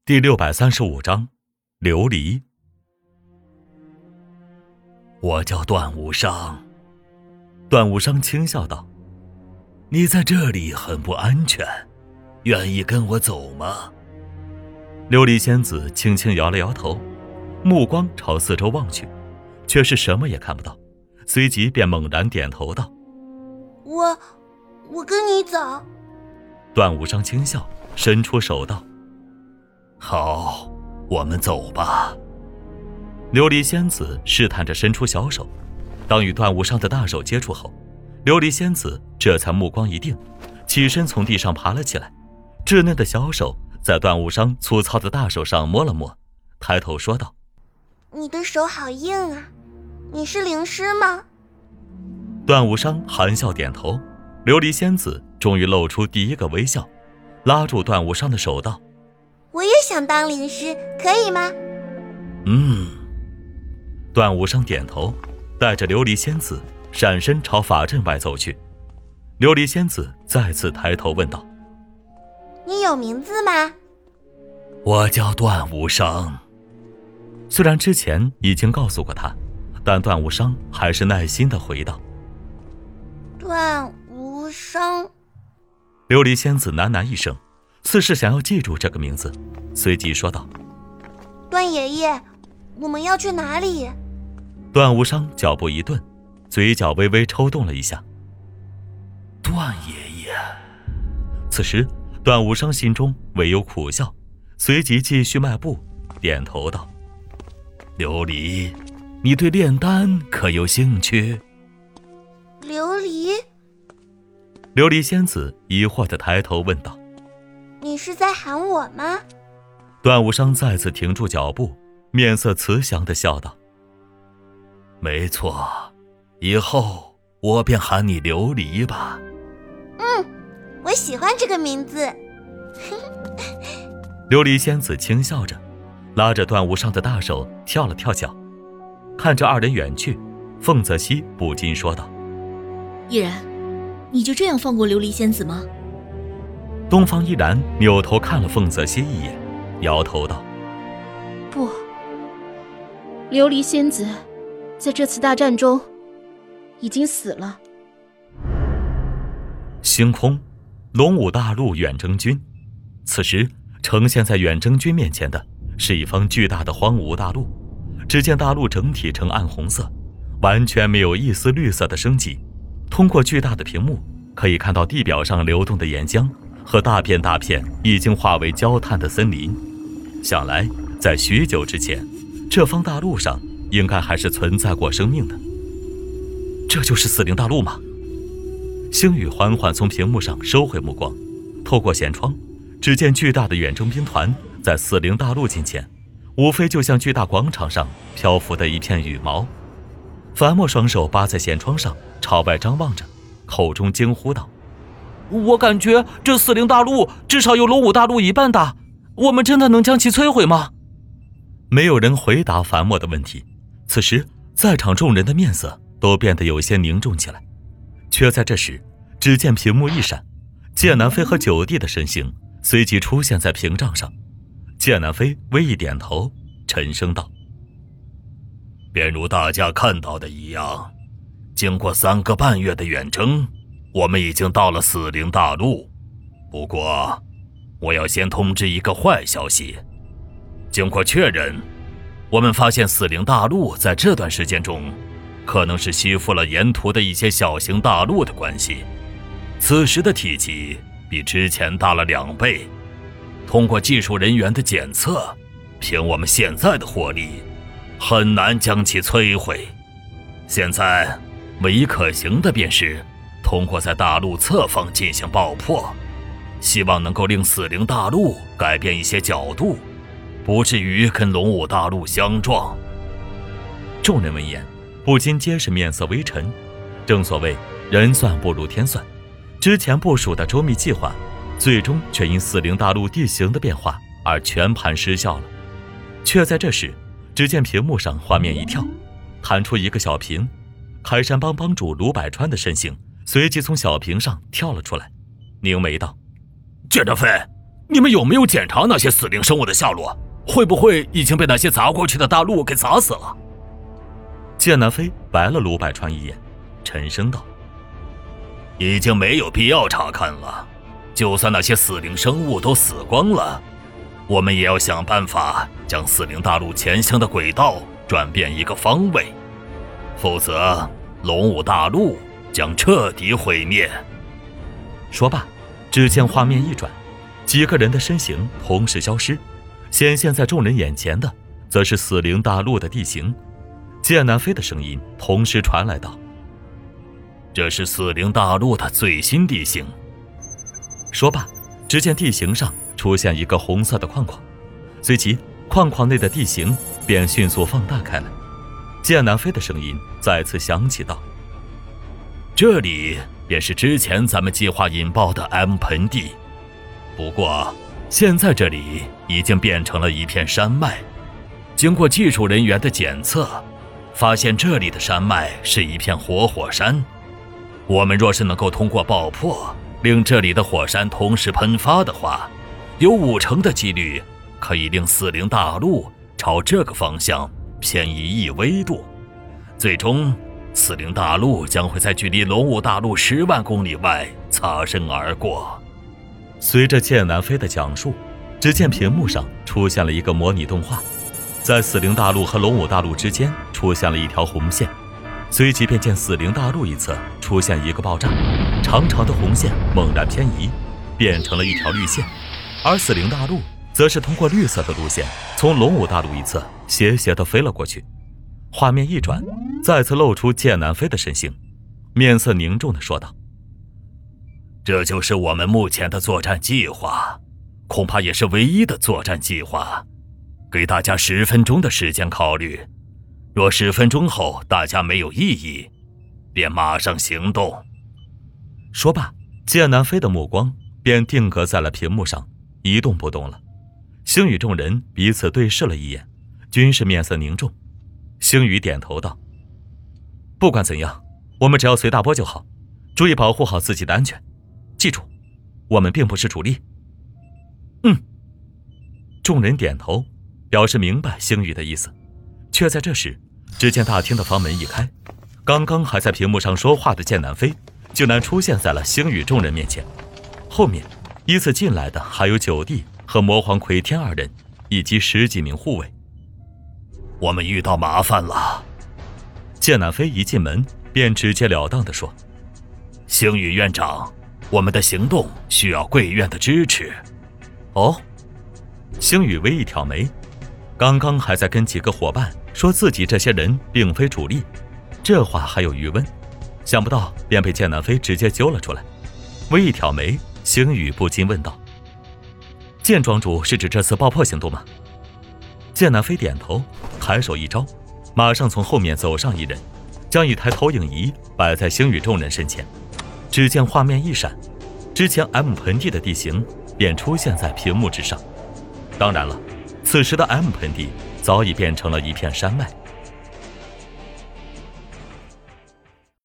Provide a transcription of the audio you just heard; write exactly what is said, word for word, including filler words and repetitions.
第六百三十五章琉璃。我叫段无伤。段无伤轻笑道：你在这里很不安全，愿意跟我走吗？琉璃仙子轻轻摇了摇头，目光朝四周望去，却是什么也看不到，随即便猛然点头道： 我我跟你走。 段无伤轻笑，伸出手道：好，我们走吧。琉璃仙子试探着伸出小手，当与段无伤的大手接触后，琉璃仙子这才目光一定，起身从地上爬了起来，稚嫩的小手在段无伤粗糙的大手上摸了摸，抬头说道： 你的手好硬啊，你是灵师吗？ 段无伤含笑点头，琉璃仙子终于露出第一个微笑，拉住段无伤的手道： 我也想当灵师，可以吗？ 嗯。段无伤点头，带着琉璃仙子闪身朝法阵外走去。琉璃仙子再次抬头问道： 你有名字吗？ 我叫段无伤。虽然之前已经告诉过他，但段无伤还是耐心地回道： 段无伤。 琉璃仙子喃喃一声，似是想要记住这个名字，随即说道： 段爷爷，我们要去哪里？ 段无伤脚步一顿，嘴角微微抽动了一下。段爷爷。此时段无伤心中唯有苦笑，随即继续迈步，点头道：琉璃，你对炼丹可有兴趣？ 琉璃。 琉璃仙子疑惑地抬头问道： 你是在喊我吗？ 段无伤再次停住脚步，面色慈祥地笑道：没错，以后我便喊你琉璃吧。 嗯，我喜欢这个名字。 琉璃仙子轻笑着，拉着段无伤的大手跳了跳脚。看着二人远去，凤泽西不禁说道： 依然，你就这样放过琉璃仙子吗？ 东方依然扭头看了凤泽西一眼，摇头道： 不，琉璃仙子在这次大战中已经死了。 星空，龙武大陆远征军。此时呈现在远征军面前的是一方巨大的荒芜大陆，只见大陆整体呈暗红色，完全没有一丝绿色的生机。通过巨大的屏幕，可以看到地表上流动的岩浆和大片大片已经化为焦炭的森林。想来在许久之前，这方大陆上应该还是存在过生命的。这就是死灵大陆吗？星宇缓缓从屏幕上收回目光，透过舷窗，只见巨大的远征兵团在死灵大陆近前，无非就像巨大广场上漂浮的一片羽毛。樊墨双手扒在舷窗上，朝外张望着，口中惊呼道：我感觉这死灵大陆至少有龙武大陆一半大，我们真的能将其摧毁吗？没有人回答樊墨的问题。此时在场众人的面色都变得有些凝重起来，却在这时，只见屏幕一闪，剑南飞和九弟的身形随即出现在屏障上。剑南飞微一点头，沉声道：便如大家看到的一样，经过三个半月的远征，我们已经到了死灵大陆。不过我要先通知一个坏消息，经过确认，我们发现死灵大陆在这段时间中可能是吸附了沿途的一些小型大陆的关系，此时的体积比之前大了两倍。通过技术人员的检测，凭我们现在的火力，很难将其摧毁。现在唯一可行的便是通过在大陆侧方进行爆破，希望能够令死灵大陆改变一些角度，不至于跟龙武大陆相撞。众人闻言不禁皆是面色微沉。正所谓人算不如天算，之前部署的周密计划，最终却因死灵大陆地形的变化而全盘失效了。却在这时，只见屏幕上画面一跳，弹出一个小屏，开山帮帮主卢百川的身形随即从小屏上跳了出来，凝眉道：剑南飞， 你们有没有检查那些死灵生物的下落？会不会已经被那些砸过去的大陆给砸死了？剑南飞白了卢百川一眼，沉声道：已经没有必要查看了，就算那些死灵生物都死光了，我们也要想办法将死灵大陆前行的轨道转变一个方位，否则龙武大陆将彻底毁灭。说罢，只见画面一转，几个人的身形同时消失，显现在众人眼前的则是死灵大陆的地形。剑南飞的声音同时传来道：这是死灵大陆的最新地形。说罢，只见地形上出现一个红色的框框，随即框框内的地形便迅速放大开来。剑南飞的声音再次响起道：这里便是之前咱们计划引爆的 M 盆地，不过现在这里已经变成了一片山脉。经过技术人员的检测，发现这里的山脉是一片活火山。我们若是能够通过爆破令这里的火山同时喷发的话，有五成的几率可以令死灵大陆朝这个方向偏移一纬度，最终死灵大陆将会在距离龙武大陆十万公里外擦身而过。随着剑南飞的讲述，只见屏幕上出现了一个模拟动画，在死灵大陆和龙武大陆之间出现了一条红线，随即便见死灵大陆一侧出现一个爆炸，长长的红线猛然偏移，变成了一条绿线，而死灵大陆则是通过绿色的路线从龙武大陆一侧斜斜地飞了过去。画面一转，再次露出剑南飞的身形，面色凝重地说道：这就是我们目前的作战计划，恐怕也是唯一的作战计划。给大家十分钟的时间考虑，若十分钟后大家没有异议，便马上行动。说罢，剑南飞的目光便定格在了屏幕上，一动不动了。星宇众人彼此对视了一眼，均是面色凝重。星宇点头道：不管怎样，我们只要随大波就好，注意保护好自己的安全。记住，我们并不是主力。嗯。众人点头，表示明白星宇的意思。却在这时，只见大厅的房门一开，刚刚还在屏幕上说话的剑南飞竟然出现在了星宇众人面前。后面依次进来的还有九弟和魔皇奎天二人，以及十几名护卫。我们遇到麻烦了。剑南飞一进门便直截了当地说：星宇院长，我们的行动需要贵院的支持。哦。星宇微一挑眉，刚刚还在跟几个伙伴说自己这些人并非主力，这话还有余温，想不到便被剑南飞直接揪了出来。微一挑眉，星宇不禁问道：剑庄主是指这次爆破行动吗？剑南飞点头，抬手一招，马上从后面走上一人，将一台投影仪摆在星宇众人身前。只见画面一闪，之前 M 盆地的地形便出现在屏幕之上。当然了，此时的 M 盆地早已变成了一片山脉。